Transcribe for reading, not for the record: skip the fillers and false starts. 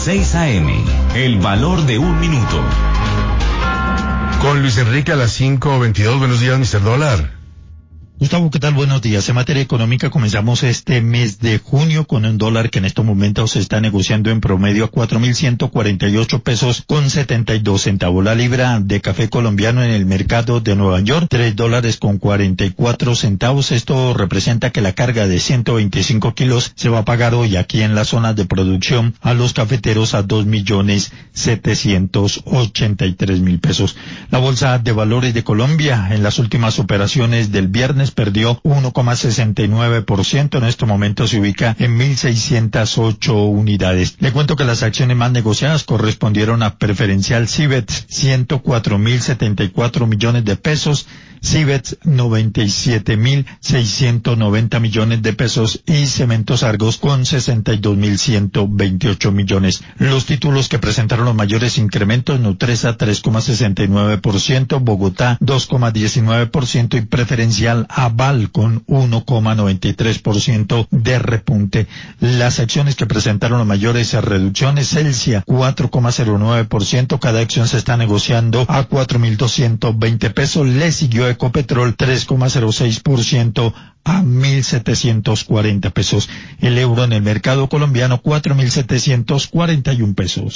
6 AM, el valor de un minuto. Con Luis Enrique a las 5:22. Buenos días, Mr. Dólar. Gustavo, ¿qué tal? Buenos días. En materia económica comenzamos este mes de junio con un dólar que en estos momentos se está negociando en promedio a 4.148 pesos con 72 centavos. La libra de café colombiano en el mercado de Nueva York, $3 con 44 centavos. Esto representa que la carga de 125 kilos se va a pagar hoy aquí en la zona de producción a los cafeteros a 2.783.000 pesos. La Bolsa de Valores de Colombia en las últimas operaciones del viernes perdió 1,69%, en este momento se ubica en 1.608 unidades. Le cuento que las acciones más negociadas correspondieron a Preferencial Cibets, 104.074 millones de pesos, Cibets 97.690 millones de pesos y Cementos Argos con 62.128 millones. Los títulos que presentaron los mayores incrementos: Nutresa 3,69%, Bogotá 2,19% y Preferencial Aval con 1,93% de repunte. Las acciones que presentaron las mayores reducciones: Celsia 4,09%, cada acción se está negociando a 4.220 pesos. Le siguió Ecopetrol 3,06% a 1.740 pesos. El euro en el mercado colombiano 4.741 pesos.